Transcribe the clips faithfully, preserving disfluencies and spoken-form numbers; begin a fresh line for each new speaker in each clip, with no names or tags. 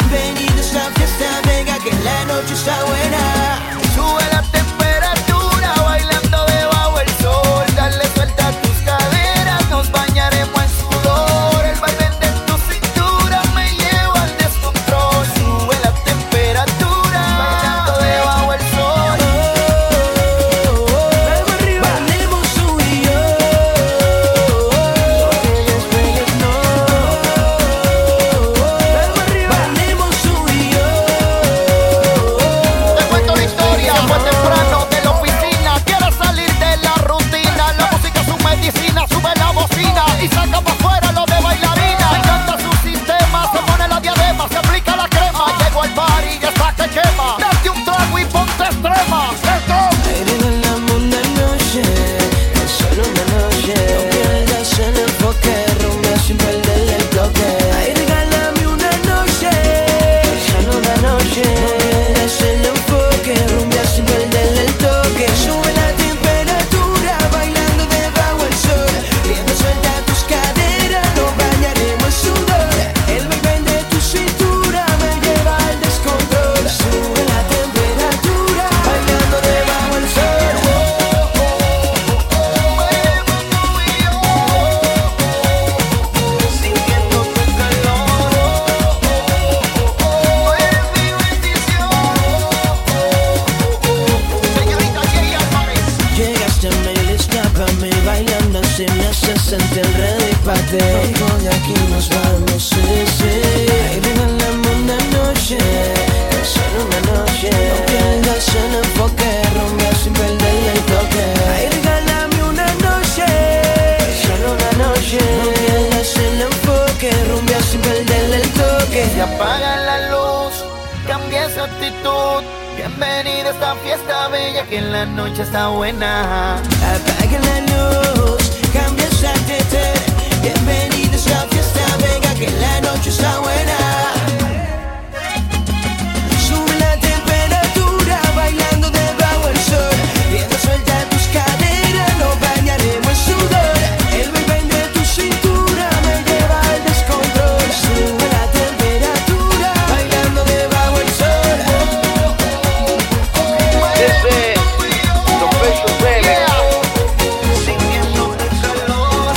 Bienvenidos a fiesta, venga que la noche está buena.
Sube la temperatura, bailando debajo el sol. Dale suelta a tus caderas, nos bañaremos en sudor. El baile de tu cintura me lleva al descontrol. Sube la temperatura, bailando debajo el sol.
Oh, oh, oh. Arriba. Bailemos tú y yo. No te despegues, no. Arriba. Bailemos tú y yo.
Te cuento la historia, fue temprano de la oficina. Quieres salir de la rutina. La música es su medicina, sube la bocina y saca pa' afuera lo de bailarina. Me encanta su sistema, se pone la diadema, se aplica la crema. Llego al bar y ya está que quema. Date un trago y ponte extrema. Let's go.
Ay, regalame una noche, tan solo una noche. No pierdas el enfoque, rumba sin perderle el bloque. Ay, regálame una noche, tan solo una noche. No pierdas el enfoque, rumba sin perderle el toque. Sube la temperatura, bailando debajo el sol. Riendo suelta tus caderas, nos bañaremos en sudor. El vaivén de tu cintura me lleva al descontrol. Sube la temperatura, bailando debajo el sol.
Sintiendo tu calor, eres mi bendición. Señorita Jay Álvarez.
Llegaste, me escápame, bailando así me hace sentir ready pa' ti. Hoy de aquí nos vamos, sí, sí. Ay, regálame una noche, tan solo una noche. No pierdas el enfoque, rumba sin perderle el toque. Ay, regálame una noche, tan solo una noche. No pierdas el enfoque, rumba sin perderle el toque.
Se apaga la luz, cambia esa actitud. Bienvenida a esta fiesta bella que la noche está buena.
Apaga la luz, cambia esa actitud. Bienvenidos a la fiesta, venga que la noche está buena. Sube la temperatura, bailando debajo el sol. Riendo suelta tus caderas, nos bañaremos en sudor. El vaivén de tu cintura me lleva al descontrol. Sube la temperatura, bailando debajo el sol.
This is the official remix.
Sintiendo tu calor,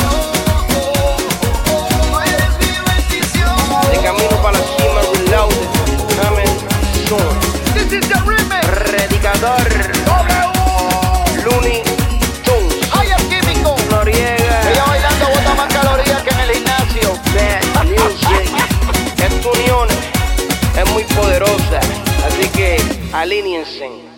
eres mi bendición.
De camino para la cima, reloaded. Coming soon.
This is the remix.
Predicador.
W.
Looney Tunes.
I am químico.
Noriega.
Ella bailando bota más calorías que en el gimnasio.
Bad music. Esta unión es muy poderosa. Así que alíñense.